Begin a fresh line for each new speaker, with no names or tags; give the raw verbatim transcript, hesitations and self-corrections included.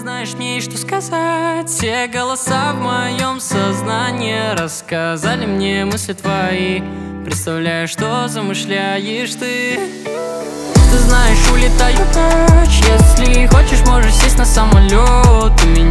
знаешь мне и что сказать. Все голоса в моем сознании рассказали мне мысли твои. Представляю, что замышляешь ты. Ты знаешь, улетаю прочь. Если хочешь, можешь сесть на самолет. Ты меня